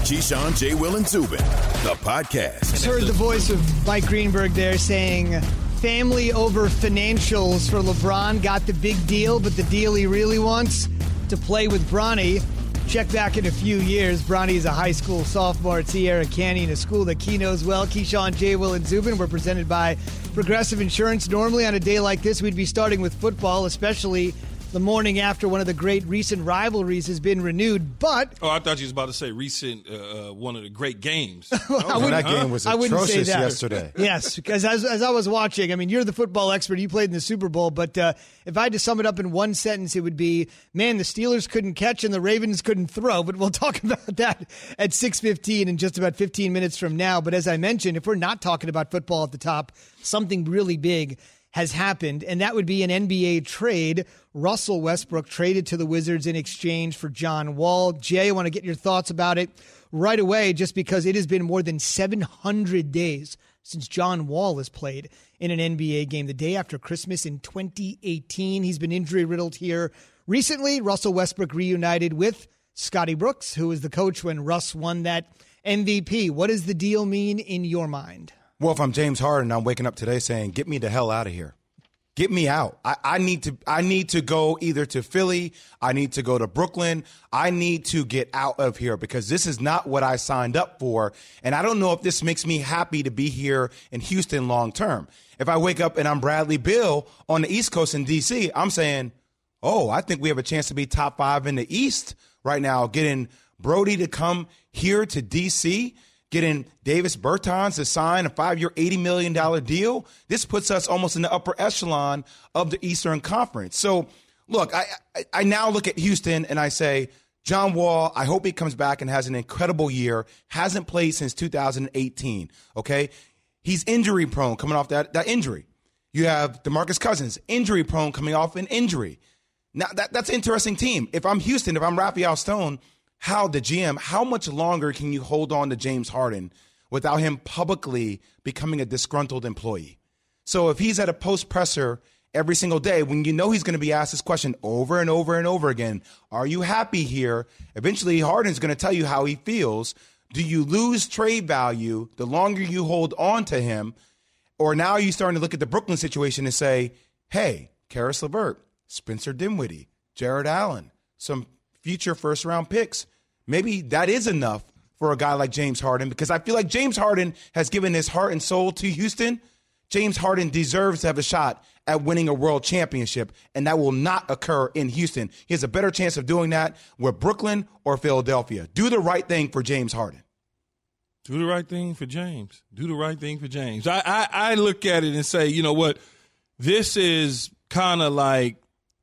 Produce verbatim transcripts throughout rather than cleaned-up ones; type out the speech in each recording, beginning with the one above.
Keyshawn, J. Will, and Zubin, the podcast. Just heard the voice of Mike Greenberg there saying family over financials for LeBron. Got the big deal, but the deal he really wants to play with Bronny. Check back in a few years. Bronny is a high school sophomore at Sierra Canyon, a school that Key knows well. Keyshawn, J. Will, and Zubin were presented by Progressive Insurance. Normally on a day like this, we'd be starting with football, especially the morning after one of the great recent rivalries has been renewed, but... Oh, I thought you was about to say recent, uh, one of the great games. well, oh, that game was atrocious yesterday. Yes, because as, as I was watching, I mean, you're the football expert. You played in the Super Bowl, but uh, if I had to sum it up in one sentence, it would be, man, the Steelers couldn't catch and the Ravens couldn't throw, but we'll talk about that at six fifteen in just about fifteen minutes from now. But as I mentioned, if we're not talking about football at the top, something really big has happened, and that would be an N B A trade. Russell Westbrook traded to the Wizards in exchange for John Wall. Jay, I want to get your thoughts about it right away, just because it has been more than seven hundred days since John Wall has played in an N B A game. The day after Christmas in twenty eighteen, he's been injury-riddled here. Recently, Russell Westbrook reunited with Scotty Brooks, who was the coach when Russ won that M V P. What does the deal mean in your mind? Well, if I'm James Harden, I'm waking up today saying, get me the hell out of here. Get me out. I, I need to I need to go either to Philly. I need to go to Brooklyn. I need to get out of here because this is not what I signed up for. And I don't know if this makes me happy to be here in Houston long term. If I wake up and I'm Bradley Beal on the East Coast in D C, I'm saying, oh, I think we have a chance to be top five in the East right now. Getting Brody to come here to D C, getting Davis Bertans to sign a five-year, eighty million dollars deal. This puts us almost in the upper echelon of the Eastern Conference. So, look, I, I, I now look at Houston and I say, John Wall, I hope he comes back and has an incredible year. Hasn't played since two thousand eighteen, okay? He's injury-prone coming off that, that injury. You have DeMarcus Cousins, injury-prone coming off an injury. Now, that, that's an interesting team. If I'm Houston, if I'm Raphael Stone, how the G M, how much longer can you hold on to James Harden without him publicly becoming a disgruntled employee? So if he's at a post presser every single day, when you know he's going to be asked this question over and over and over again, are you happy here? Eventually Harden's going to tell you how he feels. Do you lose trade value the longer you hold on to him? Or now are you starting to look at the Brooklyn situation and say, hey, Karis LeVert, Spencer Dinwiddie, Jared Allen, some future first-round picks. Maybe that is enough for a guy like James Harden, because I feel like James Harden has given his heart and soul to Houston. James Harden deserves to have a shot at winning a world championship, and that will not occur in Houston. He has a better chance of doing that with Brooklyn or Philadelphia. Do the right thing for James Harden. Do the right thing for James. Do the right thing for James. I, I, I look at it and say, you know what, this is kind of like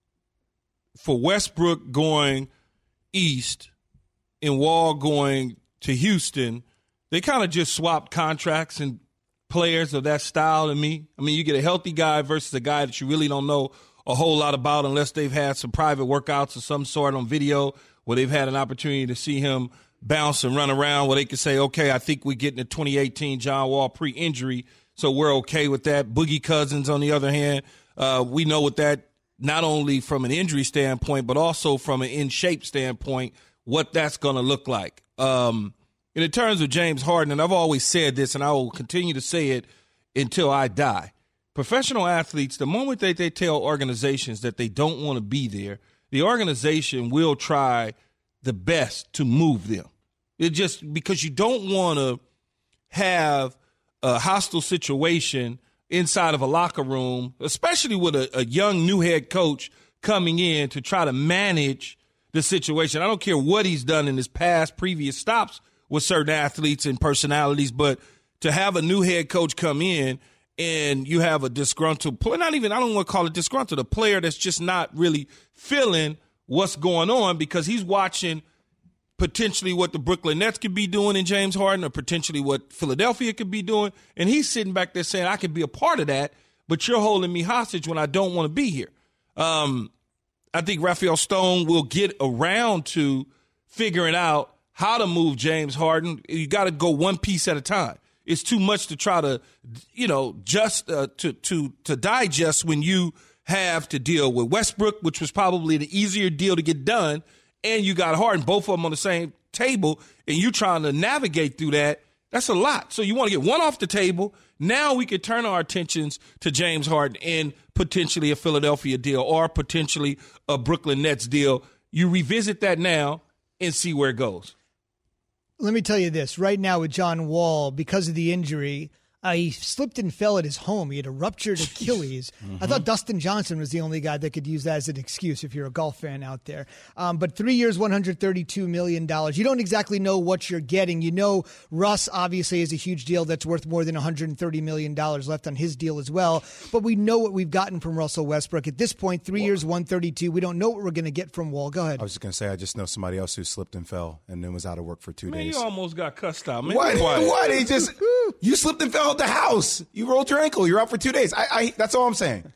for Westbrook going east and Wall going to Houston, they kind of just swapped contracts and players of that style to me. I mean, you get a healthy guy versus a guy that you really don't know a whole lot about unless they've had some private workouts of some sort on video where they've had an opportunity to see him bounce and run around where they can say, okay, I think we're getting a twenty eighteen John Wall pre-injury, so we're okay with that. Boogie Cousins, on the other hand, uh, we know what that not only from an injury standpoint, but also from an in-shape standpoint, what that's going to look like. Um, and in terms of James Harden, and I've always said this, and I will continue to say it until I die, professional athletes, the moment that they tell organizations that they don't want to be there, the organization will try the best to move them. It just because you don't want to have a hostile situation inside of a locker room, especially with a, a young new head coach coming in to try to manage the situation. I don't care what he's done in his past previous stops with certain athletes and personalities, but to have a new head coach come in and you have a disgruntled player, not even, I don't want to call it disgruntled, a player that's just not really feeling what's going on because he's watching potentially what the Brooklyn Nets could be doing in James Harden or potentially what Philadelphia could be doing. And he's sitting back there saying, I could be a part of that, but you're holding me hostage when I don't want to be here. Um, I think Raphael Stone will get around to figuring out how to move James Harden. You got to go one piece at a time. It's too much to try to, you know, just uh, to to to digest when you have to deal with Westbrook, which was probably the easier deal to get done, and you got Harden, both of them on the same table and you trying to navigate through that, that's a lot. So you want to get one off the table. Now we could turn our attentions to James Harden and potentially a Philadelphia deal or potentially a Brooklyn Nets deal. You revisit that now and see where it goes. Let me tell you this. Right now with John Wall, because of the injury, uh, he slipped and fell at his home. He had a ruptured Achilles. Mm-hmm. I thought Dustin Johnson was the only guy that could use that as an excuse if you're a golf fan out there. Um, but three years, one hundred thirty-two million dollars. You don't exactly know what you're getting. You know Russ obviously is a huge deal that's worth more than one hundred thirty million dollars left on his deal as well. But we know what we've gotten from Russell Westbrook. At this point, three Whoa. years, one hundred thirty-two. We don't know what we're going to get from Wall. Go ahead. I was just going to say, I just know somebody else who slipped and fell and then was out of work for two man, days. You almost got cussed out. Man, what? What? He just, you slipped and fell at the house. You rolled your ankle. You're out for two days. I, I that's all I'm saying.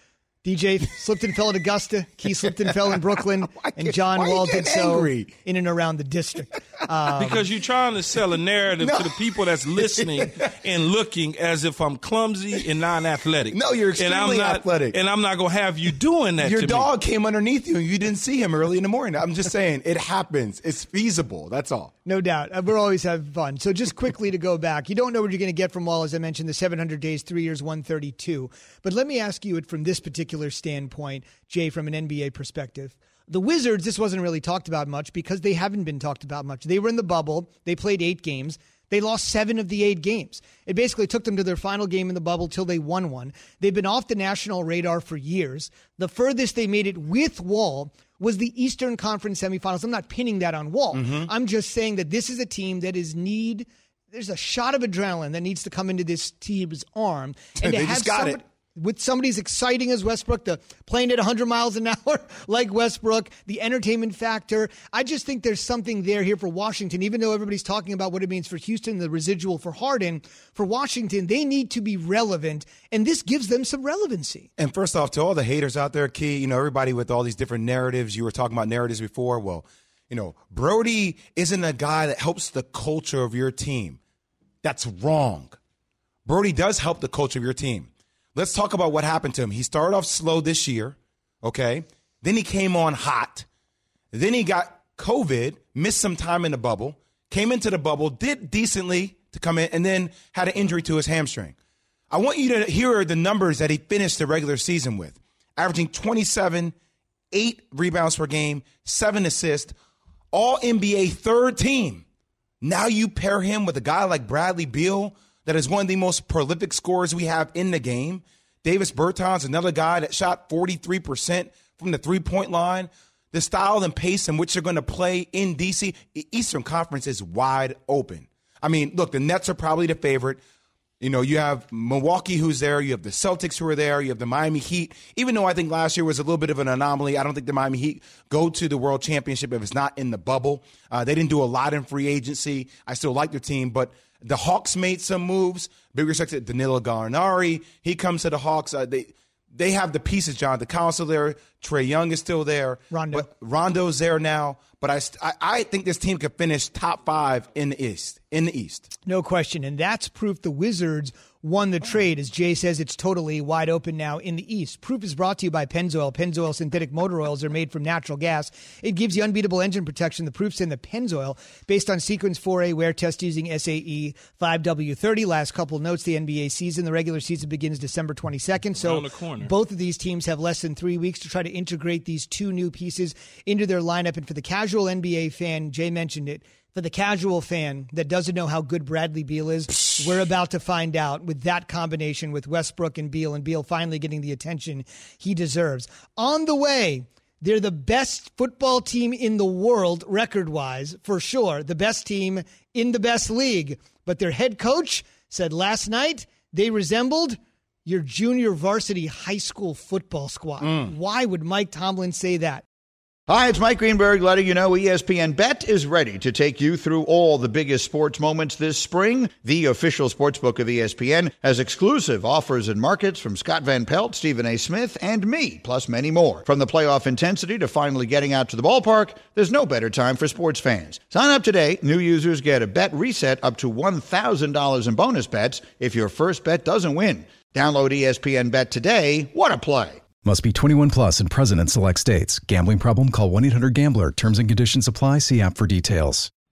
D J slipped and fell at Augusta. Key slipped and fell in Brooklyn. And John Wall did so angry? in and around the district. Um, because you're trying to sell a narrative no. to the people that's listening and looking as if I'm clumsy and non-athletic. No, you're extremely and I'm not, athletic. And I'm not going to have you doing that Your to dog me. came underneath you and you didn't see him early in the morning. I'm just saying, it happens. It's feasible. That's all. No doubt. We're always having fun. So just quickly to go back, you don't know what you're going to get from Wall, as I mentioned, the seven hundred days, three years, one hundred thirty-two. But let me ask you it from this particular standpoint, Jay, from an N B A perspective. The Wizards, this wasn't really talked about much because they haven't been talked about much. They were in the bubble. They played eight games. They lost seven of the eight games. It basically took them to their final game in the bubble till they won one. They've been off the national radar for years. The furthest they made it with Wall was the Eastern Conference semifinals. I'm not pinning that on Wall. Mm-hmm. I'm just saying that this is a team that is need. There's a shot of adrenaline that needs to come into this team's arm. And they to just have got somebody, it. With somebody as exciting as Westbrook, the playing at one hundred miles an hour like Westbrook, the entertainment factor. I just think there's something there here for Washington, even though everybody's talking about what it means for Houston, the residual for Harden. For Washington, they need to be relevant, and this gives them some relevancy. And first off, to all the haters out there, Key, you know, everybody with all these different narratives, you were talking about narratives before. Well, you know, Brody isn't a guy that helps the culture of your team. That's wrong. Brody does help the culture of your team. Let's talk about what happened to him. He started off slow this year, okay? Then he came on hot. Then he got COVID, missed some time in the bubble, came into the bubble, did decently to come in, and then had an injury to his hamstring. I want you to hear the numbers that he finished the regular season with, averaging twenty-seven, eight rebounds per game, seven assists, all N B A third team. Now you pair him with a guy like Bradley Beal, that is one of the most prolific scorers we have in the game. Davis Bertans, another guy that shot forty-three percent from the three-point line. The style and pace in which they're going to play in D C, the Eastern Conference is wide open. I mean, look, the Nets are probably the favorite. You know, you have Milwaukee who's there. You have the Celtics who are there. You have the Miami Heat. Even though I think last year was a little bit of an anomaly, I don't think the Miami Heat go to the World Championship if it's not in the bubble. Uh, they didn't do a lot in free agency. I still like their team, but the Hawks made some moves. Big respect to Danilo Gallinari. He comes to the Hawks. Uh, they they have the pieces, John. The council there. Trae Young is still there. Rondo. But Rondo's there now. But I, I, I think this team could finish top five in the East. In the East. No question. And that's proof the Wizards won the trade. As Jay says, it's totally wide open now in the East. Proof is brought to you by Pennzoil. Pennzoil synthetic motor oils are made from natural gas. It gives you unbeatable engine protection. The proof's in the Pennzoil, based on Sequence four A wear test using S A E five W thirty. Last couple of notes, the N B A season, the regular season begins December twenty-second. So both of these teams have less than three weeks to try to integrate these two new pieces into their lineup. And for the casual N B A fan, Jay mentioned it, for the casual fan that doesn't know how good Bradley Beal is, we're about to find out with that combination with Westbrook and Beal, and Beal finally getting the attention he deserves. On the way, they're the best football team in the world, record-wise, for sure. The best team in the best league. But their head coach said last night they resembled your junior varsity high school football squad. Mm. Why would Mike Tomlin say that? Hi, it's Mike Greenberg letting you know E S P N Bet is ready to take you through all the biggest sports moments this spring. The official sportsbook of E S P N has exclusive offers and markets from Scott Van Pelt, Stephen A. Smith, and me, plus many more. From the playoff intensity to finally getting out to the ballpark, there's no better time for sports fans. Sign up today. New users get a bet reset up to one thousand dollars in bonus bets if your first bet doesn't win. Download E S P N Bet today. What a play. Must be twenty-one plus and present in select states. Gambling problem? Call one eight hundred gambler. Terms and conditions apply. See app for details.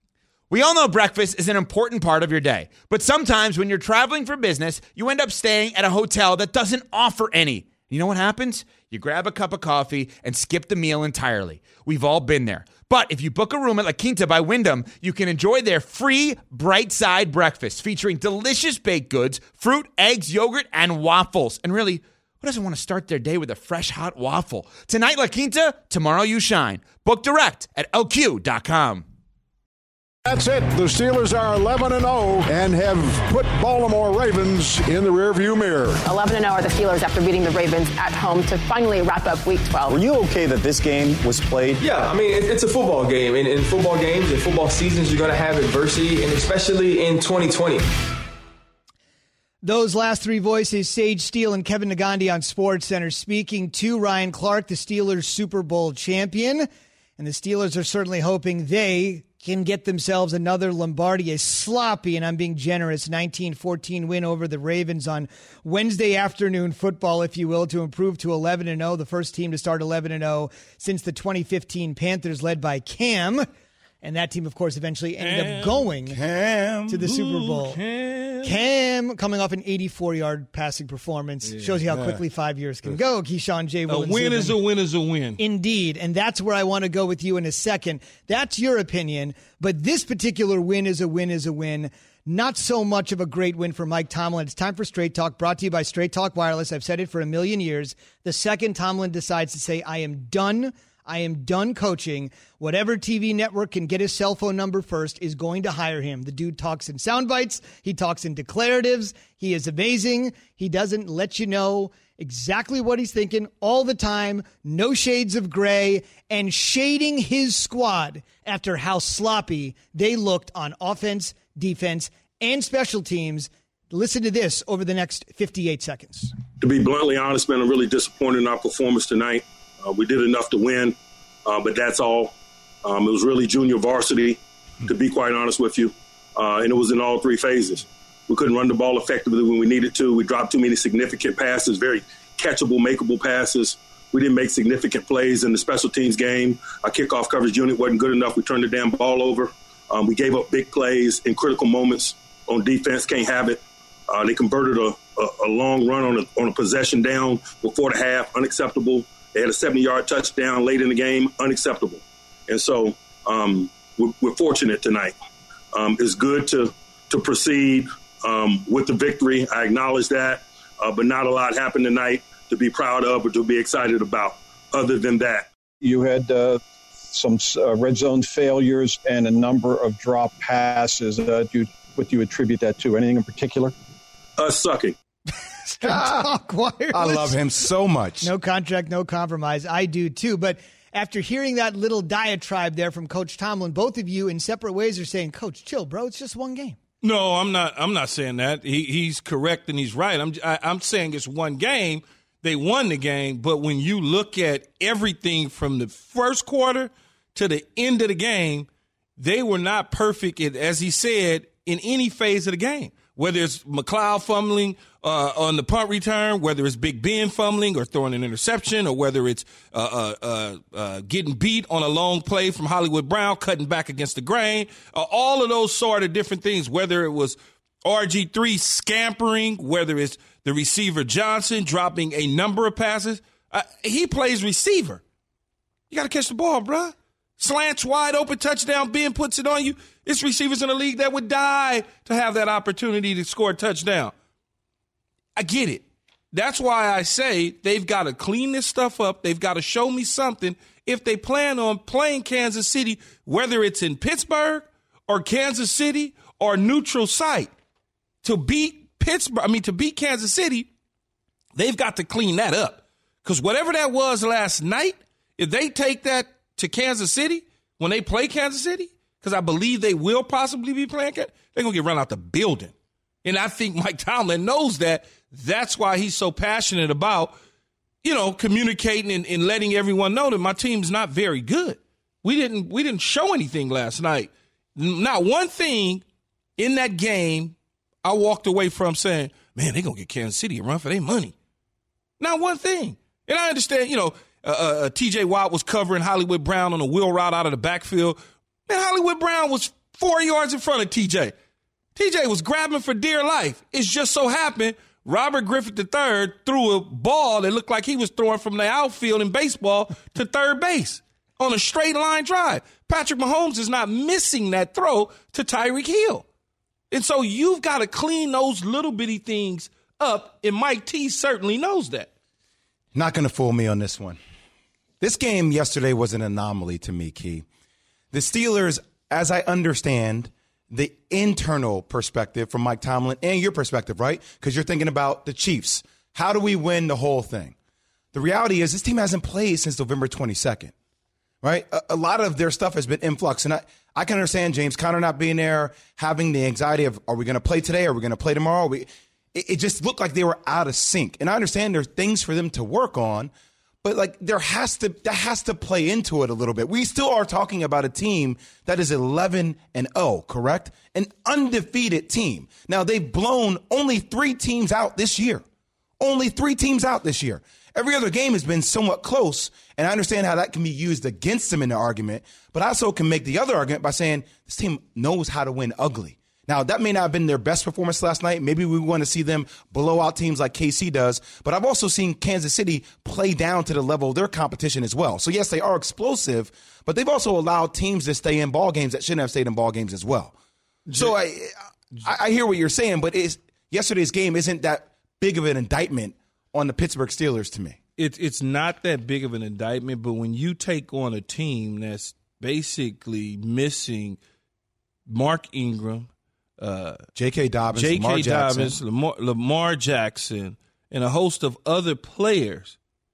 We all know breakfast is an important part of your day, but sometimes when you're traveling for business, you end up staying at a hotel that doesn't offer any. You know what happens? You grab a cup of coffee and skip the meal entirely. We've all been there. But if you book a room at La Quinta by Wyndham, you can enjoy their free Bright Side breakfast featuring delicious baked goods, fruit, eggs, yogurt, and waffles. And really, who doesn't want to start their day with a fresh, hot waffle? Tonight, La Quinta, tomorrow you shine. Book direct at L Q dot com. That's it. The Steelers are eleven and oh and have put Baltimore Ravens in the rearview mirror. eleven and oh are the Steelers after beating the Ravens at home to finally wrap up Week twelve. Were you okay that this game was played? Yeah, I mean, it's a football game. And in football games, in football seasons, you're going to have adversity, and especially in twenty twenty. Those last three voices, Sage Steele and Kevin Nagandi on SportsCenter, speaking to Ryan Clark, the Steelers Super Bowl champion. And the Steelers are certainly hoping they can get themselves another Lombardi, a sloppy, and I'm being generous, nineteen fourteen win over the Ravens on Wednesday afternoon football, if you will, to improve to eleven and oh, the first team to start eleven and oh since the twenty fifteen Panthers led by Cam. And that team, of course, eventually ended Cam, up going Cam, to the Super Bowl. Cam. Cam coming off an eighty-four-yard passing performance. Yeah, shows you how yeah. quickly five years can go. Keyshawn J. A win is a win is a win. Indeed. And that's where I want to go with you in a second. That's your opinion. But this particular win is a win is a win. Not so much of a great win for Mike Tomlin. It's time for Straight Talk, brought to you by Straight Talk Wireless. I've said it for a million years. The second Tomlin decides to say, I am done I am done coaching. Whatever T V network can get his cell phone number first is going to hire him. The dude talks in sound bites. He talks in declaratives. He is amazing. He doesn't let you know exactly what he's thinking all the time. No shades of gray, and shading his squad after how sloppy they looked on offense, defense, and special teams. Listen to this over the next fifty-eight seconds. To be bluntly honest, man, I'm really disappointed in our performance tonight. Uh, we did enough to win, uh, but that's all. Um, it was really junior varsity, to be quite honest with you, uh, and it was in all three phases. We couldn't run the ball effectively when we needed to. We dropped too many significant passes, very catchable, makeable passes. We didn't make significant plays in the special teams game. Our kickoff coverage unit wasn't good enough. We turned the damn ball over. Um, we gave up big plays in critical moments on defense. Can't have it. Uh, they converted a, a, a long run on a, on a possession down before the half. Unacceptable. They had a seventy-yard touchdown late in the game. Unacceptable. And so um, we're, we're fortunate tonight. Um, it's good to to proceed um, with the victory. I acknowledge that. Uh, but not a lot happened tonight to be proud of or to be excited about other than that. You had uh, some uh, red zone failures and a number of drop passes. Uh, do you, what do you attribute that to? Anything in particular? Us sucking. Talk wireless. I love him so much. No contract, no compromise. I do too. But after hearing that little diatribe there from Coach Tomlin, both of you in separate ways are saying, Coach, chill, bro. It's just one game. No, I'm not. I'm not saying that. He, he's correct and he's right. I'm. I, I'm saying it's one game. They won the game, but when you look at everything from the first quarter to the end of the game, they were not perfect, as he said, in any phase of the game. Whether it's McLeod fumbling uh, on the punt return, whether it's Big Ben fumbling or throwing an interception, or whether it's uh, uh, uh, uh, getting beat on a long play from Hollywood Brown, cutting back against the grain, uh, all of those sort of different things, whether it was R G three scampering, whether it's the receiver Johnson dropping a number of passes. Uh, he plays receiver. You got to catch the ball, bruh. Slants wide open, touchdown, Ben puts it on you. It's receivers in the league that would die to have that opportunity to score a touchdown. I get it. That's why I say they've got to clean this stuff up. They've got to show me something if they plan on playing Kansas City, whether it's in Pittsburgh or Kansas City or neutral site. To beat Pittsburgh, I mean, to beat Kansas City, they've got to clean that up. Because whatever that was last night, if they take that to Kansas City when they play Kansas City, because I believe they will possibly be playing, they're going to get run out the building. And I think Mike Tomlin knows that. That's why he's so passionate about, you know, communicating and, and letting everyone know that my team's not very good. We didn't we didn't show anything last night. Not one thing in that game I walked away from saying, man, they're going to get Kansas City a run for their money. Not one thing. And I understand, you know, uh, uh, T J Watt was covering Hollywood Brown on a wheel route out of the backfield. Man, Hollywood Brown was four yards in front of T J. T J was grabbing for dear life. It's just so happened Robert Griffin the third threw a ball that looked like he was throwing from the outfield in baseball to third base on a straight line drive. Patrick Mahomes is not missing that throw to Tyreek Hill. And so you've got to clean those little bitty things up, and Mike T certainly knows that. Not going to fool me on this one. This game yesterday was an anomaly to me, Key. The Steelers, as I understand the internal perspective from Mike Tomlin and your perspective, right? Because you're thinking about the Chiefs. How do we win the whole thing? The reality is this team hasn't played since November twenty-second, right? A, a lot of their stuff has been in flux. And I, I can understand James Conner not being there, having the anxiety of, are we going to play today? Are we going to play tomorrow? We, it, it just looked like they were out of sync. And I understand there's things for them to work on, but like there has to that has to play into it a little bit. We still are talking about a team that is eleven and oh, correct? An undefeated team. Now they've blown only three teams out this year. Only three teams out this year. Every other game has been somewhat close, and I understand how that can be used against them in the argument, but I also can make the other argument by saying this team knows how to win ugly. Now, that may not have been their best performance last night. Maybe we want to see them blow out teams like K C does. But I've also seen Kansas City play down to the level of their competition as well. So, yes, they are explosive, but they've also allowed teams to stay in ball games that shouldn't have stayed in ball games as well. So I I hear what you're saying, but it's, yesterday's game isn't that big of an indictment on the Pittsburgh Steelers to me. It, it's not that big of an indictment, but when you take on a team that's basically missing Mark Ingram, Uh, J K. Dobbins, J K. Lamar Jackson. Dobbins, Lamar, Lamar Jackson, and a host of other players,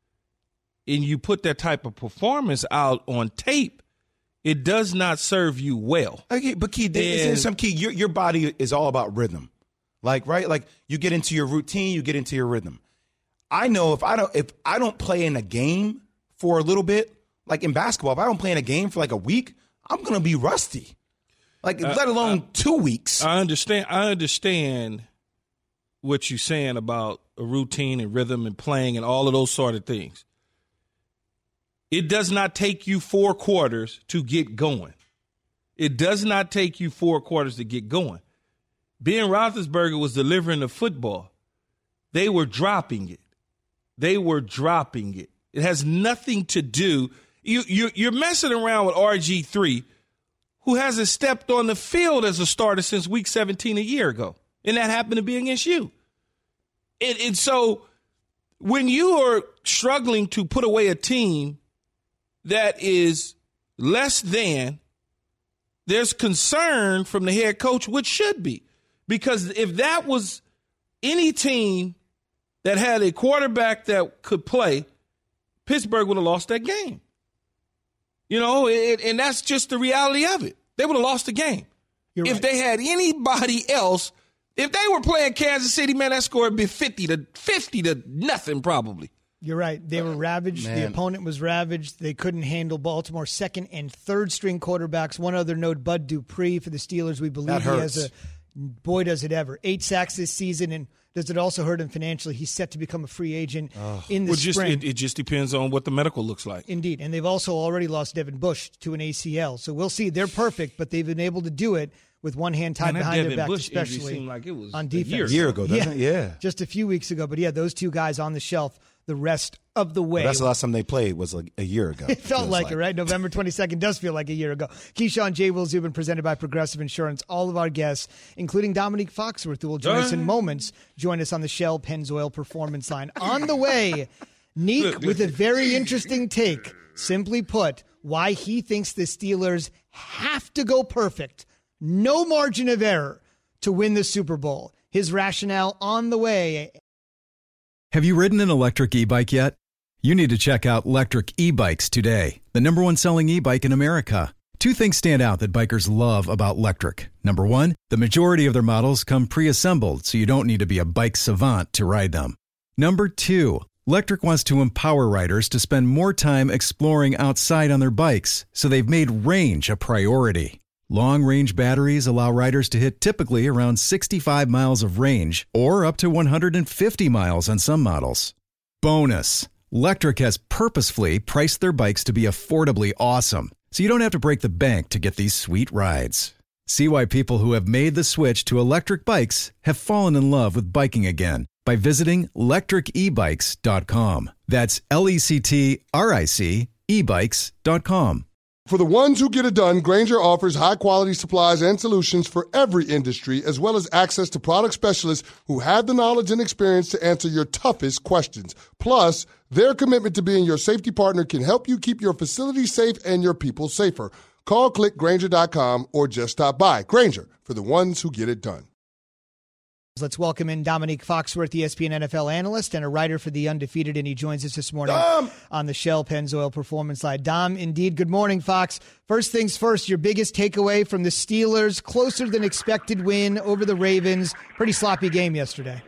and you put that type of performance out on tape, it does not serve you well. Okay, but Key, isn't some key? Your, your body is all about rhythm, like right, like you get into your routine, you get into your rhythm. I know if I don't if I don't play in a game for a little bit, like in basketball, if I don't play in a game for like a week, I'm gonna be rusty. Like, uh, let alone uh, two weeks. I understand. I understand what you're saying about a routine and rhythm and playing and all of those sort of things. It does not take you four quarters to get going. It does not take you four quarters to get going. Ben Roethlisberger was delivering the football. They were dropping it. They were dropping it. It has nothing to do. You, you, you're messing around with R G three, who hasn't stepped on the field as a starter since week seventeen a year ago. And that happened to be against you. And, and so when you are struggling to put away a team that is less than, there's concern from the head coach, which should be. Because if that was any team that had a quarterback that could play, Pittsburgh would have lost that game. You know, it, and that's just the reality of it. They would have lost the game. You're if right. They had anybody else, if they were playing Kansas City, man, that score would be fifty to fifty to nothing probably. You're right. They were ravaged. Man. The opponent was ravaged. They couldn't handle Baltimore's second and third string quarterbacks. One other note, Bud Dupree for the Steelers. We believe he has a, boy, does it ever, eight sacks this season, and does it also hurt him financially? He's set to become a free agent oh. in the well, spring. Just, it, it just depends on what the medical looks like. Indeed. And they've also already lost Devin Bush to an A C L. So we'll see. They're perfect, but they've been able to do it with one hand tied Man, behind Devin their back, Bush especially seemed like it was on defense. A year, a year ago, doesn't yeah. it? Yeah. Just a few weeks ago. But, yeah, those two guys on the shelf the rest of the way. Well, that's the last time they played was like a year ago. It felt like, like it, right? November twenty-second does feel like a year ago. Keyshawn, J. Will Zubin, presented by Progressive Insurance. All of our guests, including Dominique Foxworth, who will join us in moments, join us on the Shell Pennzoil Performance Line. On the way, Neek with a very interesting take. Simply put, why he thinks the Steelers have to go perfect, no margin of error, to win the Super Bowl. His rationale on the way. Have you ridden an electric e-bike yet? You need to check out Lectric E-Bikes today, the number one selling e-bike in America. Two things stand out that bikers love about Lectric. Number one, the majority of their models come pre-assembled, so you don't need to be a bike savant to ride them. Number two, Lectric wants to empower riders to spend more time exploring outside on their bikes, so they've made range a priority. Long-range batteries allow riders to hit typically around sixty-five miles of range or up to one hundred fifty miles on some models. Bonus, Lectric has purposefully priced their bikes to be affordably awesome, so you don't have to break the bank to get these sweet rides. See why people who have made the switch to electric bikes have fallen in love with biking again by visiting lectric e bikes dot com. That's L E C T R I C e bikes dot com. For the ones who get it done, Grainger offers high-quality supplies and solutions for every industry, as well as access to product specialists who have the knowledge and experience to answer your toughest questions. Plus, their commitment to being your safety partner can help you keep your facility safe and your people safer. Call, click Grainger dot com, or just stop by. Grainger, for the ones who get it done. Let's welcome in Dominique Foxworth, E S P N N F L analyst and a writer for The Undefeated, and he joins us this morning Dom! on the Shell Pennzoil Performance Line. Dom, indeed, good morning, Fox. First things first, your biggest takeaway from the Steelers' closer than expected win over the Ravens. Pretty sloppy game yesterday.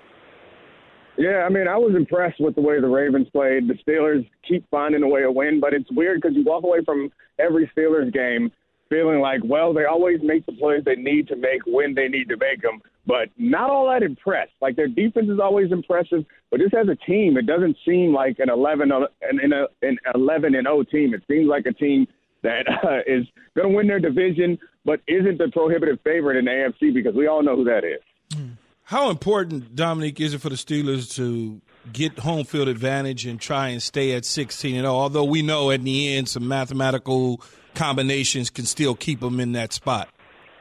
Yeah, I mean, I was impressed with the way the Ravens played. The Steelers keep finding a way to win, but it's weird because you walk away from every Steelers game feeling like, well, they always make the plays they need to make when they need to make them, but not all that impressed. Like, their defense is always impressive, but just as a team, it doesn't seem like an eleven an, an eleven and oh team. It seems like a team that uh, is going to win their division, but isn't the prohibitive favorite in the A F C because we all know who that is. How important, Dominique, is it for the Steelers to get home field advantage and try and stay at sixteen and oh? Although we know at the end some mathematical combinations can still keep them in that spot.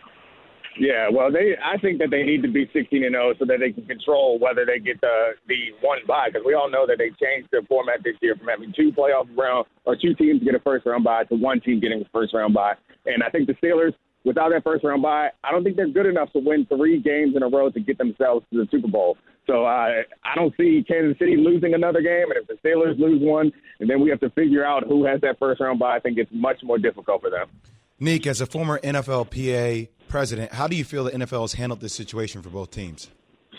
Yeah, well, they I think that they need to be sixteen and oh so that they can control whether they get the the one bye, because we all know that they changed the format this year from having two playoff round or two teams get a first round bye to one team getting a first round bye. And I think the Steelers, without that first round bye, I don't think they're good enough to win three games in a row to get themselves to the Super Bowl. So uh, I don't see Kansas City losing another game. And if the Steelers lose one, and then we have to figure out who has that first round bye, I think it's much more difficult for them. Nick, as a former N F L P A president, how do you feel the N F L has handled this situation for both teams?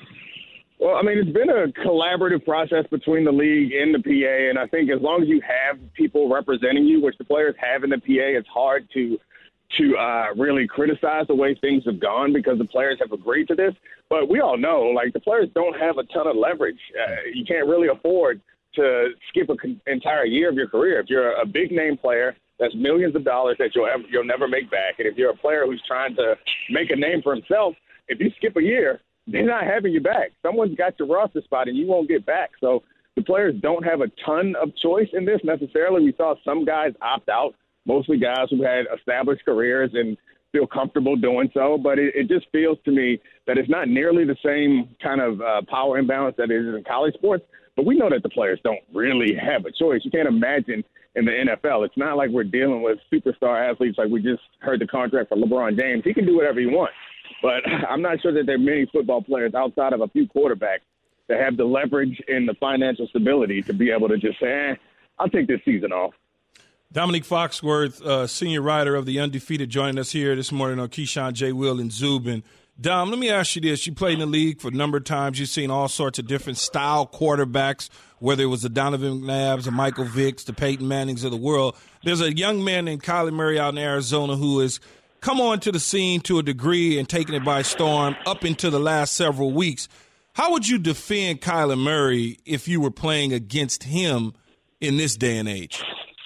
Well, I mean, it's been a collaborative process between the league and the P A, and I think as long as you have people representing you, which the players have in the P A, it's hard to to uh, really criticize the way things have gone because the players have agreed to this. But we all know, like, the players don't have a ton of leverage. Uh, you can't really afford to skip an con- entire year of your career. If you're a big-name player, that's millions of dollars that you'll ever, you'll never make back. And if you're a player who's trying to make a name for himself, if you skip a year, they're not having you back. Someone's got your roster spot, and you won't get back. So the players don't have a ton of choice in this necessarily. We saw some guys opt out, mostly guys who had established careers and feel comfortable doing so. But it, it just feels to me that it's not nearly the same kind of uh, power imbalance that it is in college sports. But we know that the players don't really have a choice. You can't imagine in the N F L. It's not like we're dealing with superstar athletes like we just heard the contract for LeBron James. He can do whatever he wants. But I'm not sure that there are many football players outside of a few quarterbacks that have the leverage and the financial stability to be able to just say, eh, I'll take this season off. Dominique Foxworth, uh, senior writer of The Undefeated, joining us here this morning on Keyshawn, J. Will, and Zubin. Dom, let me ask you this. You played in the league for a number of times. You've seen all sorts of different style quarterbacks, whether it was the Donovan McNabbs, the Michael Vicks, the Peyton Mannings of the world. There's a young man named Kyler Murray out in Arizona who has come onto the scene to a degree and taken it by storm up into the last several weeks. How would you defend Kyler Murray if you were playing against him in this day and age?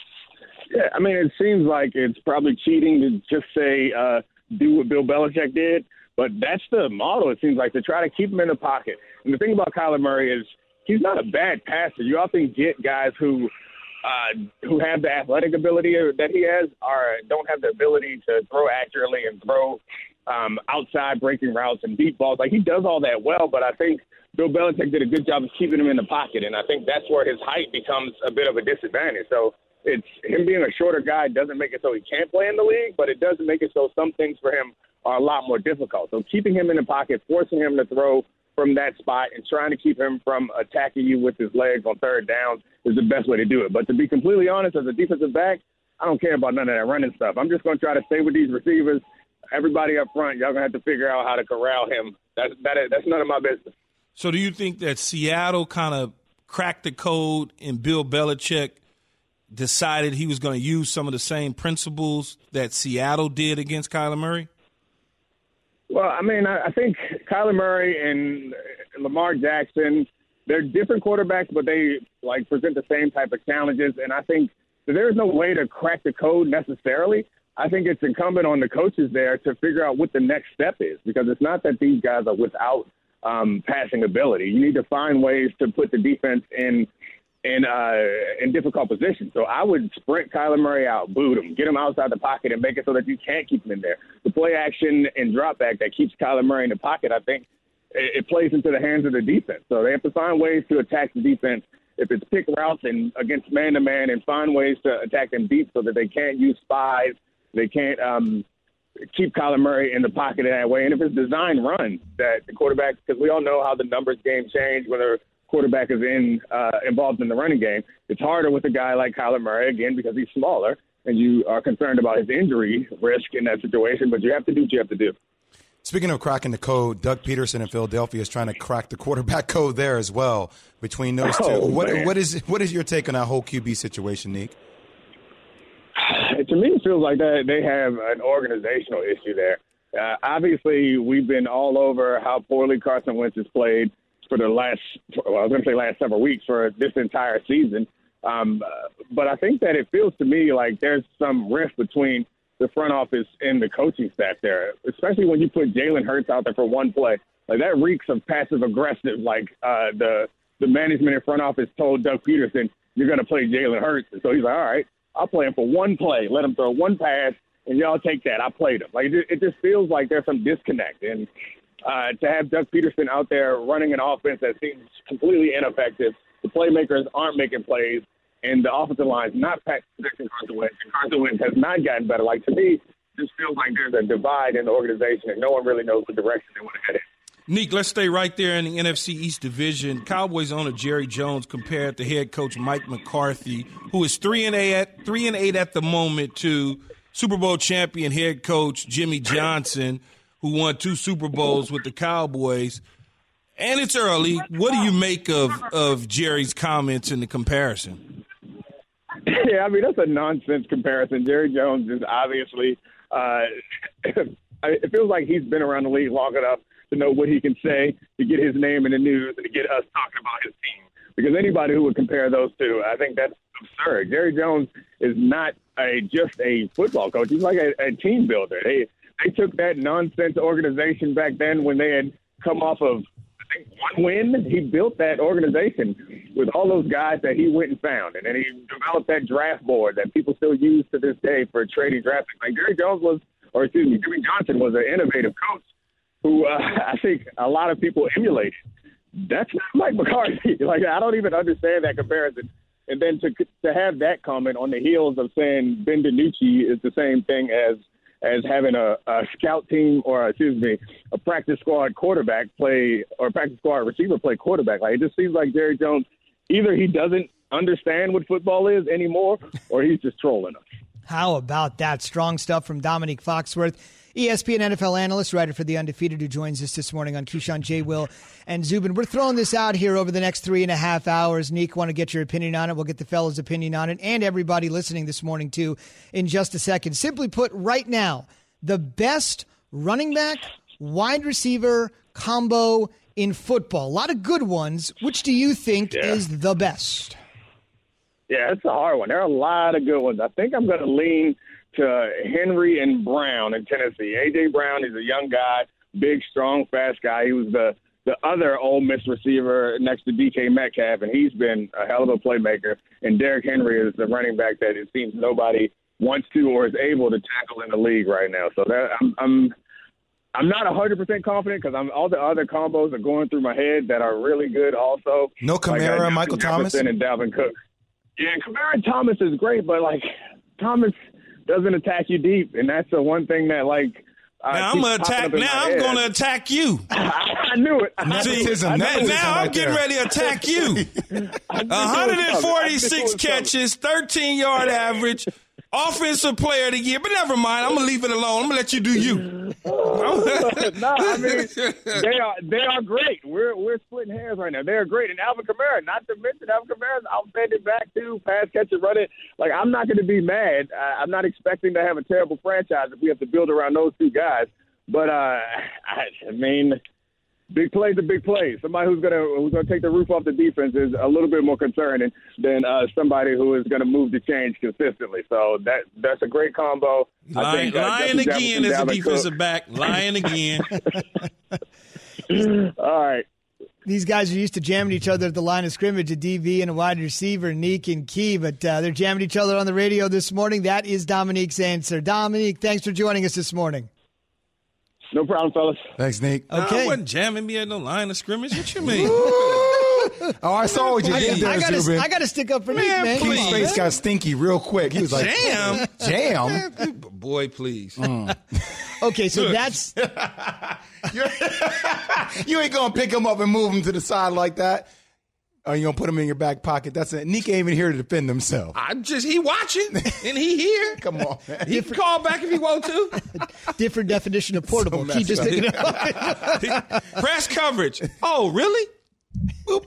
Yeah, I mean, it seems like it's probably cheating to just say uh, do what Bill Belichick did, but that's the model, it seems like, to try to keep him in the pocket. And the thing about Kyler Murray is he's not a bad passer. You often get guys who uh, who have the athletic ability that he has or don't have the ability to throw accurately and throw um, outside breaking routes and deep balls. Like, he does all that well, but I think Bill Belichick did a good job of keeping him in the pocket, and I think that's where his height becomes a bit of a disadvantage. So it's him being a shorter guy doesn't make it so he can't play in the league, but it does make it so some things for him are a lot more difficult. So keeping him in the pocket, forcing him to throw from that spot and trying to keep him from attacking you with his legs on third down is the best way to do it. But to be completely honest, as a defensive back, I don't care about none of that running stuff. I'm just going to try to stay with these receivers. Everybody up front, y'all going to have to figure out how to corral him. That's, that, that's none of my business. So do you think that Seattle kind of cracked the code and Bill Belichick decided he was going to use some of the same principles that Seattle did against Kyler Murray? Well, I mean, I, I think Kyler Murray and Lamar Jackson, they're different quarterbacks, but they, like, present the same type of challenges. And I think that there is no way to crack the code necessarily, I think it's incumbent on the coaches there to figure out what the next step is, because it's not that these guys are without um, passing ability. You need to find ways to put the defense in in uh, in difficult positions. So I would sprint Kyler Murray out, boot him, get him outside the pocket, and make it so that you can't keep him in there. The play action and drop back that keeps Kyler Murray in the pocket, I think, it, it plays into the hands of the defense. So they have to find ways to attack the defense. If it's pick routes and against man-to-man, and find ways to attack them deep so that they can't use spies, they can't um, keep Kyler Murray in the pocket in that way. And if it's design runs that the quarterback, because we all know how the numbers game change when the quarterback is in uh, involved in the running game, it's harder with a guy like Kyler Murray, again, because he's smaller, and you are concerned about his injury risk in that situation, but you have to do what you have to do. Speaking of cracking the code, Doug Peterson in Philadelphia is trying to crack the quarterback code there as well between those two. Oh, what, man. what is what is your take on that whole Q B situation, Neek? To me, it feels like that they have an organizational issue there. Uh, obviously, we've been all over how poorly Carson Wentz has played for the last, well, I was going to say last several weeks, for this entire season. Um, uh, but I think that it feels to me like there's some rift between the front office and the coaching staff there, especially when you put Jalen Hurts out there for one play. Like, that reeks of passive aggressive. Like uh, the the management and front office told Doug Peterson, you're going to play Jalen Hurts. And so he's like, all right, I'll play him for one play. Let him throw one pass, and y'all take that. I played him. Like, it, it just feels like there's some disconnect. And uh, to have Doug Peterson out there running an offense that seems completely ineffective, the playmakers aren't making plays, and the offensive line is not protecting Carson Wentz, and Carson Wentz has not gotten better. Like, to me, it just feels like there's a divide in the organization, and no one really knows what direction they want to head in. Neek, let's stay right there in the N F C East Division. Cowboys owner Jerry Jones compared to head coach Mike McCarthy, who is three and eight at three and eight at the moment, to Super Bowl champion head coach Jimmy Johnson, who won two Super Bowls with the Cowboys. And it's early. What do you make of of Jerry's comments in the comparison? Yeah, I mean, that's a nonsense comparison. Jerry Jones is obviously uh, – it feels like he's been around the league long enough to know what he can say to get his name in the news and to get us talking about his team. Because anybody who would compare those two, I think that's absurd. Jerry Jones is not a just a football coach. He's like a, a team builder. They they took that nonsense organization back then when they had come off of, I think, one win. He built that organization with all those guys that he went and found. And then he developed that draft board that people still use to this day for trading draft picks. Like, Jerry Jones was, or excuse me, Jimmy Johnson was an innovative coach who uh, I think a lot of people emulated. That's not Mike McCarthy. Like, I don't even understand that comparison. And then to to have that comment on the heels of saying Ben DiNucci is the same thing as as having a, a scout team or, excuse me, a practice squad quarterback play or a practice squad receiver play quarterback. Like, it just seems like Jerry Jones, either he doesn't understand what football is anymore or he's just trolling us. How about that? Strong stuff from Dominique Foxworth, E S P N N F L analyst, writer for The Undefeated, who joins us this morning on Keyshawn, J. Will, and Zubin. We're throwing this out here over the next three and a half hours. Neek, want to get your opinion on it. We'll get the fellas' opinion on it, and everybody listening this morning, too, in just a second. Simply put, right now, the best running back, wide receiver combo in football. A lot of good ones. Which do you think yeah. is the best? Yeah, it's a hard one. There are a lot of good ones. I think I'm going to lean to Henry and Brown in Tennessee. A J. Brown is a young guy, big, strong, fast guy. He was the, the other Ole Miss receiver next to D K Metcalf, and he's been a hell of a playmaker. And Derrick Henry is the running back that it seems nobody wants to or is able to tackle in the league right now. So that I'm I'm, I'm not one hundred percent confident because I'm all the other combos are going through my head that are really good also. No Kamara, like Michael Thomas? And Dalvin Cook. Yeah, Kamara and Thomas is great, but, like, Thomas doesn't attack you deep, and that's the one thing that, like, uh, now I'm gonna attack. Now I'm going to attack you. I knew it. See, I now, knew now I'm right getting there. ready to attack you. one hundred forty-six catches, thirteen yard average, offensive player of the year. But never mind. I'm gonna leave it alone. I'm gonna let you do you. no, I mean they are they are great. We're we're splitting hairs right now. They are great, and Alvin Kamara. Not to mention Alvin Kamara's outstanding back too, pass catch and run it. Like, I'm not going to be mad. Uh, I'm not expecting to have a terrible franchise if we have to build around those two guys. But uh, I, I mean, big plays are big plays. Somebody who's gonna who's gonna take the roof off the defense is a little bit more concerning than uh, somebody who is gonna move the change consistently. So that that's a great combo. Lying, I think, uh, lying again as a defensive Cook. back. Lying again. All right. These guys are used to jamming each other at the line of scrimmage, a D B and a wide receiver, Neek and Key, but uh, they're jamming each other on the radio this morning. That is Dominique's answer. Dominique, thanks for joining us this morning. No problem, fellas. Thanks, Nick. Okay. No, I wasn't jamming me at no line of scrimmage. What you mean? Oh, I saw what you did there, I gotta, Zubin. I gotta stick up for Neek, Man, man. please. His face got stinky real quick. He was like, Jam? Jam? Boy, please. Mm. Okay, so that's You ain't going to pick him up and move him to the side like that. Or you going to put him in your back pocket. That's it. Nick ain't even here to defend himself. I'm just, he watching and he here. Come on, man. He can call back if he want to. different definition of portable. So Key just messed picking it up. Press coverage. Oh, really? Boop.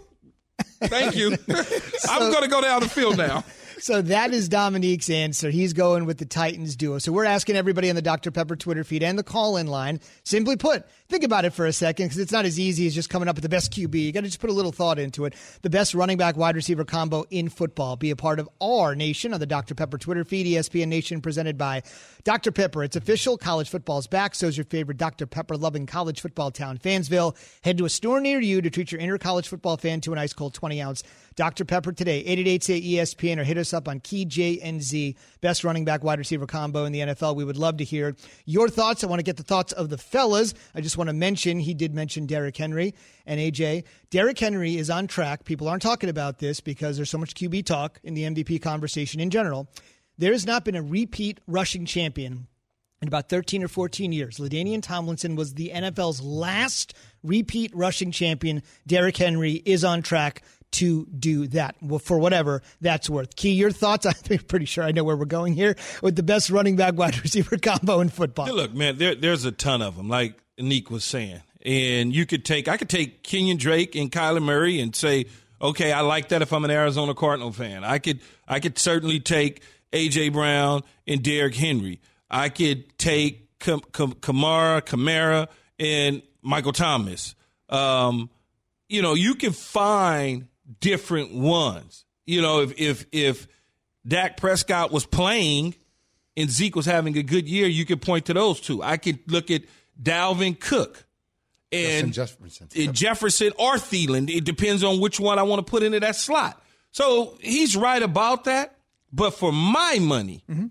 Thank you. I'm going to go down the field now. So that is Dominique's answer. He's going with the Titans duo. So we're asking everybody on the Doctor Pepper Twitter feed and the call-in line, simply put, think about it for a second, because it's not as easy as just coming up with the best Q B. You got to just put a little thought into it. The best running back wide receiver combo in football. Be a part of our nation on the Doctor Pepper Twitter feed, E S P N Nation, presented by Doctor Pepper. It's official. College football's back. So is your favorite Doctor Pepper-loving college football town, Fansville. Head to a store near you to treat your inner college football fan to an ice-cold twenty-ounce Doctor Pepper today. eight eight eight, say E S P N or hit us up on Key J N Z. Best running back wide receiver combo in the N F L. We would love to hear your thoughts. I want to get the thoughts of the fellas. I just want to mention, he did mention Derrick Henry and A J. Derrick Henry is on track. People aren't talking about this because there's so much Q B talk in the M V P conversation in general. There has not been a repeat rushing champion in about thirteen or fourteen years. LaDainian Tomlinson was the N F L's last repeat rushing champion. Derrick Henry is on track to do that, well, for whatever that's worth. Key, your thoughts? I'm pretty sure I know where we're going here with the best running back wide receiver combo in football. Hey, look, man, there, there's a ton of them, like Neek was saying. And you could take, I could take Kenyon Drake and Kyler Murray and say, okay, I like that if I'm an Arizona Cardinal fan. I could, I could certainly take A J. Brown and Derrick Henry. I could take Kam- Kam- Kamara, Kamara, and Michael Thomas. Um, you know, you can find different ones. You know, if if if Dak Prescott was playing and Zeke was having a good year, you could point to those two. I could look at Dalvin Cook and Jefferson. Jefferson or Thielen. It depends on which one I want to put into that slot. So he's right about that. But for my money, mm-hmm.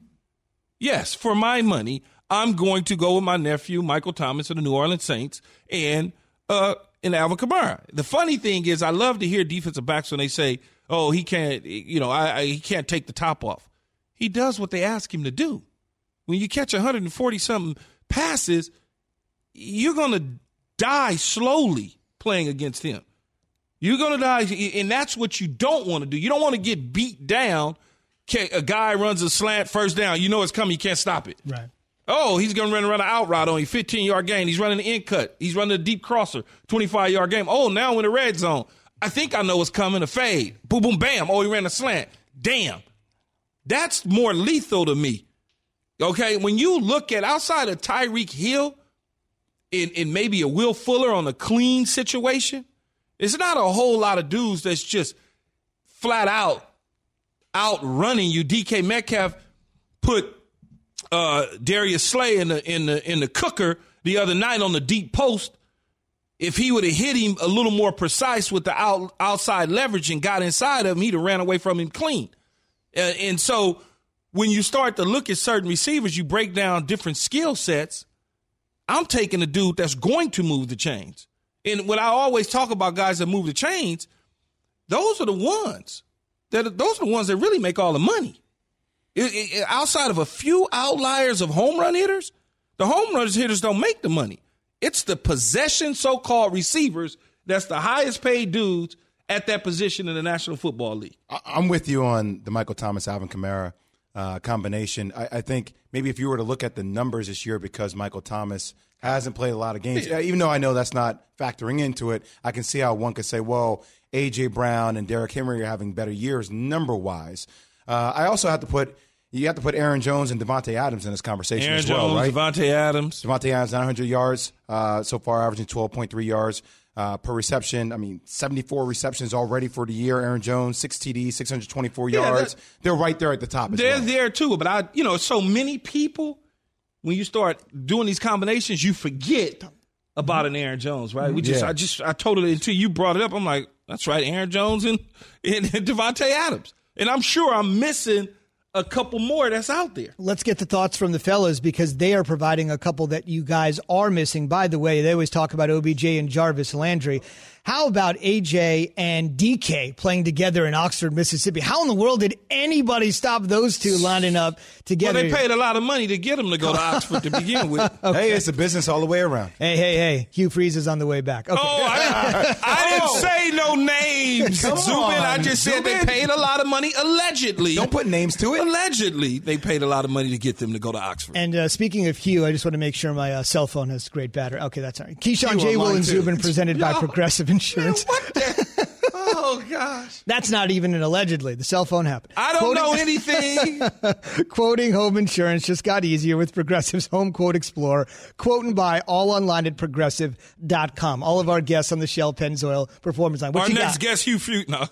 yes, for my money, I'm going to go with my nephew, Michael Thomas of the New Orleans Saints, and uh and Alvin Kamara. The funny thing is, I love to hear defensive backs when they say, "Oh, he can't, you know, I, I, he can't take the top off." He does what they ask him to do. When you catch one hundred forty something passes, you're gonna die slowly playing against him. You're gonna die, and that's what you don't want to do. You don't want to get beat down. A guy runs a slant, first down. You know it's coming. You can't stop it. Right. Oh, he's going to run around an out route on you, fifteen-yard gain. He's running an in cut. He's running a deep crosser, twenty-five-yard game. Oh, now in the red zone. I think I know what's coming, a fade. Boom, boom, bam. Oh, he ran a slant. Damn. That's more lethal to me. Okay, when you look at outside of Tyreek Hill and, and maybe a Will Fuller on a clean situation, it's not a whole lot of dudes that's just flat out outrunning you. D K Metcalf put Uh, Darius Slay in the in the in the cooker the other night on the deep post. If he would have hit him a little more precise with the out, outside leverage and got inside of him, he'd have ran away from him clean. Uh, and so when you start to look at certain receivers, you break down different skill sets. I'm taking a dude that's going to move the chains. And when I always talk about guys that move the chains, those are the ones that those are the ones that really make all the money. It, it, outside of a few outliers of home run hitters, the home run hitters don't make the money. It's the possession so-called receivers that's the highest paid dudes at that position in the National Football League. I'm with you on the Michael Thomas, Alvin Kamara uh, combination. I, I think maybe if you were to look at the numbers this year, because Michael Thomas hasn't played a lot of games, yeah. even though I know that's not factoring into it, I can see how one could say, well, A J. Brown and Derrick Henry are having better years number-wise. Uh, I also have to put, You have to put Aaron Jones and Devontae Adams in this conversation Aaron as well, Jones, right? Devontae Adams. Devontae Adams, nine hundred yards uh, so far, averaging twelve point three yards uh, per reception. I mean, seventy-four receptions already for the year. Aaron Jones, six T Ds, six hundred twenty-four Yeah, yards. that, They're right there at the top as They're well. there, too. But, I, you know, so many people, when you start doing these combinations, you forget about an Aaron Jones, right? We just, Yeah. I just, I totally, until you brought it up, I'm like, that's right, Aaron Jones and, and, and Devontae Adams. And I'm sure I'm missing a couple more that's out there. Let's get the thoughts from the fellas because they are providing a couple that you guys are missing. By the way, they always talk about O B J and Jarvis Landry. How about A J and D K playing together in Oxford, Mississippi? How in the world did anybody stop those two lining up together? Well, they paid a lot of money to get them to go to Oxford to begin with. Okay. Hey, it's a business all the way around. Hey, hey, hey. Hugh Freeze is on the way back. Okay. Oh, I, I didn't Oh. say no names, Come Zubin. on, I just said they Zubin. paid a lot of money, allegedly. Don't put names to it. Allegedly, they paid a lot of money to get them to go to Oxford. And uh, speaking of Hugh, I just want to make sure my uh, cell phone has great battery. Okay, that's all right. Keyshawn Hugh J. Will online, and too. Zubin presented by No. Progressive Insurance. Man, what the? Oh, gosh. That's not even an allegedly. The cell phone happened. I don't Quoting- know anything. Quoting home insurance just got easier with Progressive's Home Quote Explorer. Quote and buy all online at progressive dot com. All of our guests on the Shell Pennzoil Performance Line. What Our you next got? guest, Hugh Freeze. No.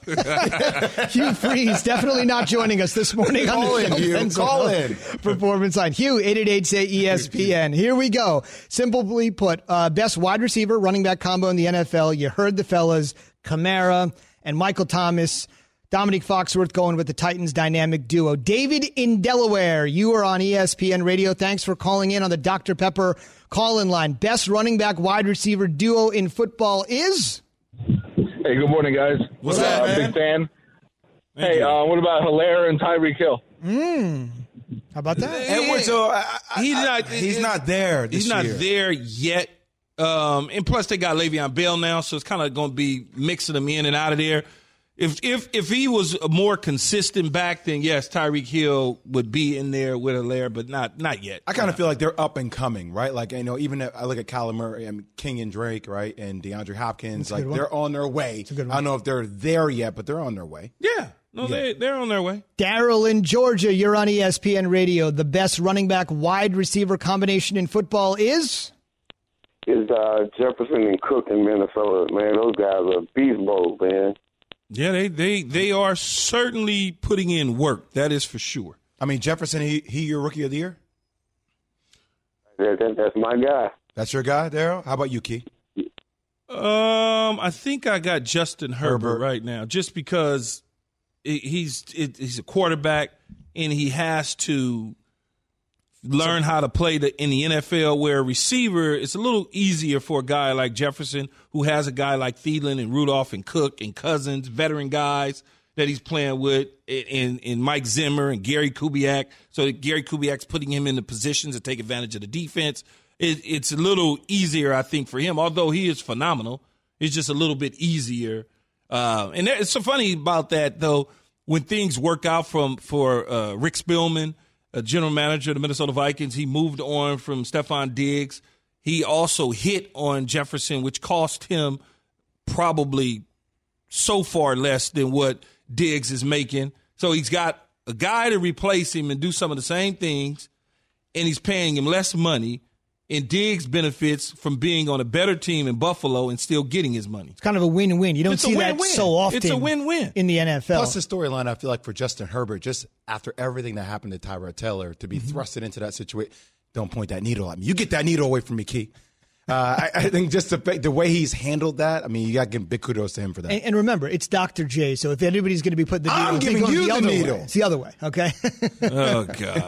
Hugh Freeze definitely not joining us this morning on Call the in, Shell Hugh. Pennzoil Call in. Performance Line. Hugh, eight eight eight, say E S P N. Here we go. Simply put, uh, best wide receiver, running back combo in the N F L. You heard the fellas, Kamara and Michael Thomas. Dominique Foxworth going with the Titans dynamic duo. David in Delaware, you are on E S P N Radio. Thanks for calling in on the Doctor Pepper call-in line. Best running back wide receiver duo in football is? Hey, good morning, guys. What's uh, that, man? Big fan. Thank hey, you. uh, what about Hilaire and Tyreek Hill? Mm. How about that? Edwards, uh, I- I- He's I- not. He's not there this He's not year. there yet. Um, and plus, they got Le'Veon Bell now, so it's kind of going to be mixing them in and out of there. If if if he was a more consistent back, then yes, Tyreek Hill would be in there with Hilaire, but not not yet. I kind of feel like they're up and coming, right? Like, you know, even if I look at Kyler Murray and King and Drake, right, and DeAndre Hopkins, That's a like good one. they're on their way. a good I don't know if they're there yet, but they're on their way. Yeah, no, they they're on their way. Daryl in Georgia, you're on E S P N Radio. The best running back wide receiver combination in football is? Is uh, Jefferson and Cook in Minnesota, man. Those guys are beast mode, man. Yeah, they they they are certainly putting in work. That is for sure. I mean, Jefferson, he, he your rookie of the year? That, that, that's my guy. That's your guy, Daryl? How about you, Key? Um, I think I got Justin Herbert, Herbert. right now, just because it, he's it, he's a quarterback and he has to learn how to play the, in the N F L, where a receiver, it's a little easier for a guy like Jefferson, who has a guy like Thielen and Rudolph and Cook and Cousins, veteran guys that he's playing with, and, and Mike Zimmer and Gary Kubiak. So Gary Kubiak's putting him in the positions to take advantage of the defense. It, it's a little easier, I think, for him, although he is phenomenal. It's just a little bit easier. Uh, and it's so funny about that, though, when things work out from for uh, Rick Spielman, a general manager of the Minnesota Vikings. He moved on from Stephon Diggs. He also hit on Jefferson, which cost him probably so far less than what Diggs is making. So he's got a guy to replace him and do some of the same things, and he's paying him less money. And Diggs benefits from being on a better team in Buffalo and still getting his money. It's kind of a win-win. You don't It's a see that win-win. so often. It's a win-win. In the N F L. Plus the storyline, I feel like, for Justin Herbert, just after everything that happened to Tyrod Taylor, to be Mm-hmm. thrusted into that situation, don't point that needle at me. You get that needle away from me, Key. Uh, I, I think just the, the way he's handled that, I mean, you got to give big kudos to him for that. And, and remember, it's Doctor J, so if anybody's going to be putting the needle, I'm it's giving going you the, the other needle. way. It's the other way, okay? Oh,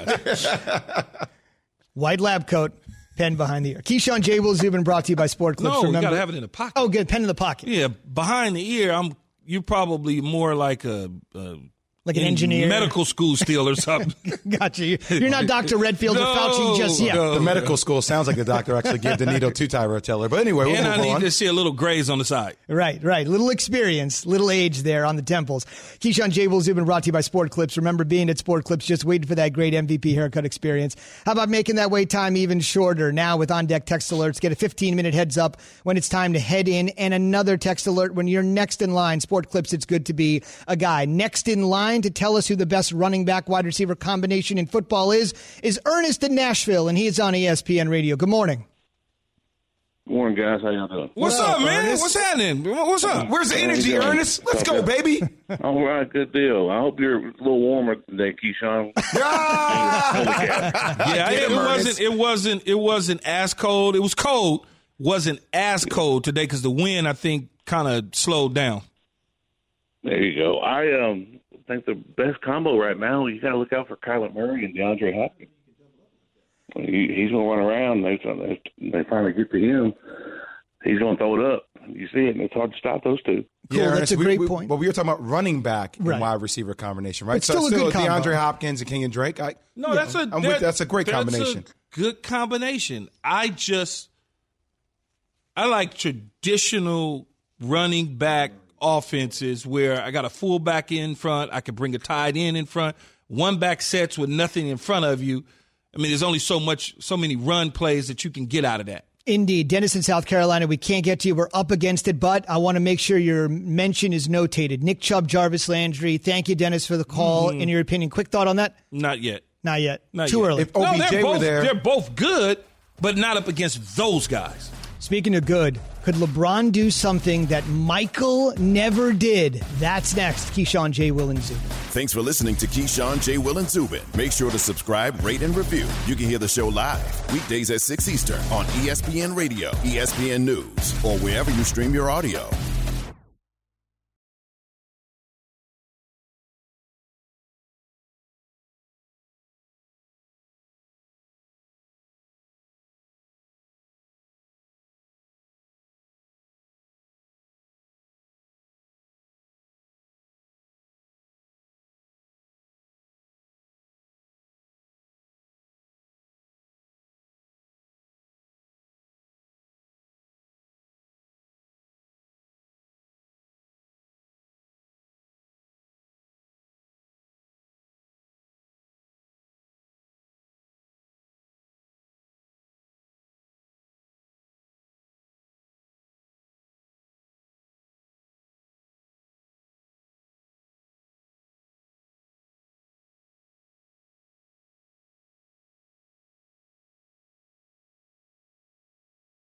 God. White lab coat, pen behind the ear. Keyshawn J. Will Zubin brought to you by Sport Clips. No, you Remember, got to have it in the pocket. Oh, good, pen in the pocket. Yeah, behind the ear, I'm. You're probably more like a, a Like an in engineer. medical school still or something. Gotcha. You- You're not Doctor Redfield or No, Fauci just yet. no. The medical school sounds like the doctor actually gave the needle to Tyrod Taylor. But anyway, we'll And I move need on. to see a little graze on the side. Right, right. Little experience, little age there on the temples. Keyshawn J. Will Zubin brought to you by Sport Clips. Remember, being at Sport Clips, just waiting for that great M V P haircut experience. How about making that wait time even shorter? Now with on-deck text alerts, get a fifteen-minute heads up when it's time to head in, and another text alert when you're next in line. Sport Clips, it's good to be a guy. Next in line line to tell us who the best running back wide receiver combination in football is, is Ernest in Nashville, and he is on E S P N Radio. Good morning. Good morning, guys. How y'all doing? What's up, man? Ernest? What's happening? What's up? Where's the energy, Ernest? Let's go, baby. All right, good deal. I hope you're a little warmer today, Keyshawn. yeah, it, it wasn't. It wasn't. It wasn't as cold. It was cold. Wasn't as cold today because the wind, I think, kind of slowed down. There you go. I um think the best combo right now. You got to look out for Kyler Murray and DeAndre Hopkins. He, he's going to run around. They, they finally get to him. He's going to throw it up. You see it, and it's hard to stop those two. Cool, yeah, that's Ernest, a great we, we, point. But we were talking about running back and right. wide receiver combination, right? It's so still a still good combo. DeAndre Hopkins and King and Drake. I, no, yeah, that's a I'm with, that's a great that's combination. A good combination. I just I like traditional running back offenses where I got a fullback in front. I can bring a tight end in front. One back sets with nothing in front of you. I mean, there's only so much, so many run plays that you can get out of that. Indeed. Dennis in South Carolina, we can't get to you. We're up against it, but I want to make sure your mention is notated. Nick Chubb, Jarvis Landry. Thank you, Dennis, for the call. Mm-hmm. In your opinion, quick thought on that? Not yet. Not yet. Not Too yet. early. If O B J no, they're were both, there. They're both good, but not up against those guys. Speaking of good, could LeBron do something that Michael never did? That's next. Keyshawn, J. Will, and Zubin. Thanks for listening to Keyshawn, J. Will, and Zubin. Make sure to subscribe, rate, and review. You can hear the show live weekdays at six Eastern on E S P N Radio, E S P N News, or wherever you stream your audio.